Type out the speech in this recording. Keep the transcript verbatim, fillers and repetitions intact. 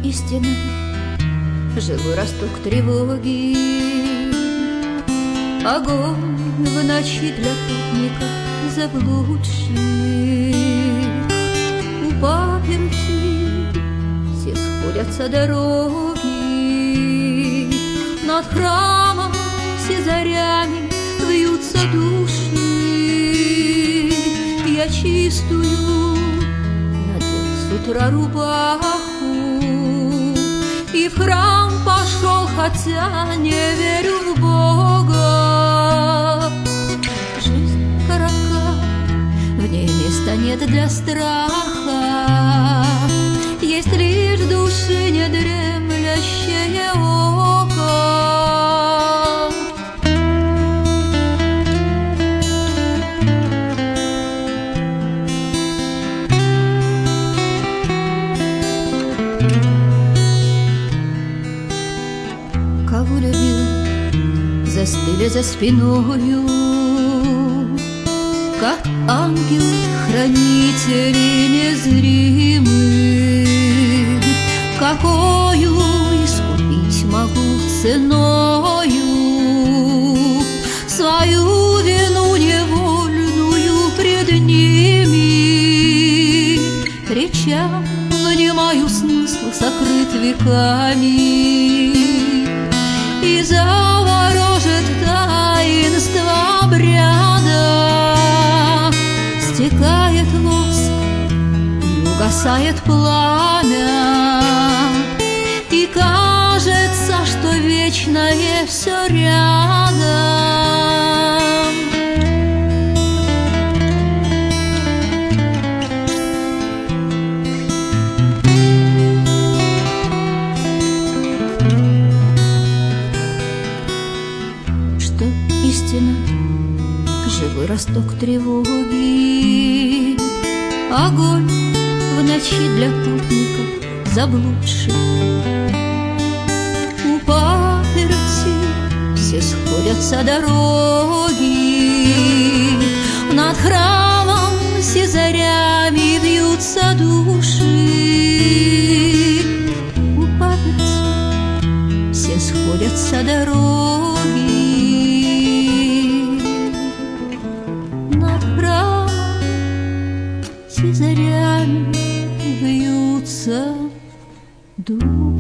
истина, живой росток тревоги. Огонь в ночи для путников заблудших. У паперти все сходятся дороги. Над храмом все зарями вьются души. Я чистую надел с утра рубаху и в храм пошел, хотя не верю в Бога. Жизнь коротка, в ней места нет для страха. Есть лишь души недремлющее око. Кого любил, застыли за спиною, как ангелы-хранители незримы. Какою искупить могу ценою свою вину невольную пред ними? Речам внимаю, смысл сокрыт веками, и заворожит таинство обряда. Стекает воск и угасает пламя, и кажется, что вечное все рядом. Что истина, живой росток тревоги. Огонь в ночи для путников заблудших. У паперти все сходятся дороги. Над храмом все зарями вьются души. У паперти все сходятся дороги. Над храмом все зарями вьются души.